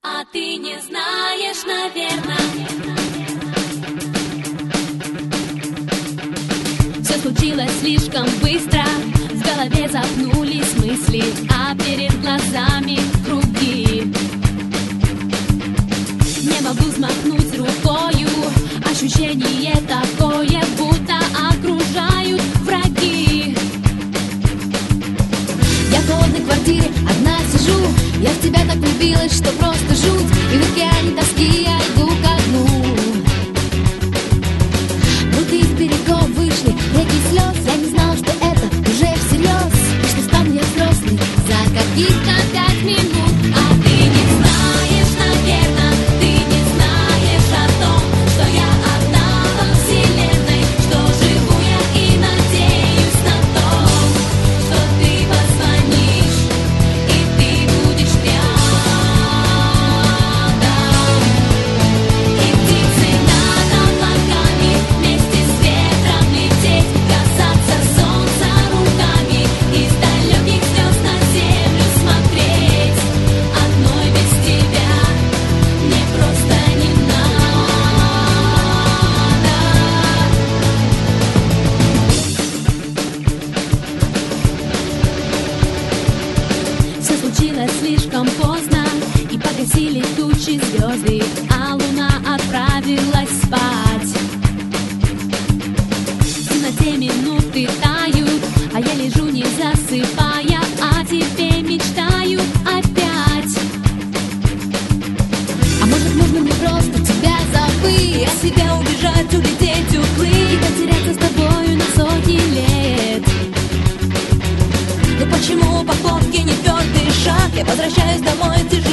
А ты не знаешь, наверное. Все случилось слишком быстро, в голове запнулись мысли, а перед глазами круги. Не могу взмахнуть рукою, ощущение такое, будто окружают враги. Я в холодной квартире одна сижу, я в тебя так влюбилась, что просто жуть, и в океане тоски я иду ко дну. Будто из берегов вышли реки слез, я не знала, что это уже всерьез, и что стану я взрослый за каких-то 5 минут. А ты не знаешь, наверное, ты не знаешь о том, что я одна во вселенной, что живу я и надеюсь на то, что ты позвонишь и ты будешь рядом. И птицы над облаками вместе с ветром лететь, касаться солнца руками, из далеких звезд на землю смотреть. Одной без тебя мне просто не надо. Все случилось слишком поздно, и погасили тучи звезды, а луна отправилась спать. В темноте минуты тают, а я лежу не засыпая, а тебе мечтаю опять. А может, нужно мне просто тебя забыть, от себя убежать, улететь, уплыть и потеряться с тобою на сотни лет. Но почему по ходке не твердый шаг? Я возвращаюсь домой, тяжело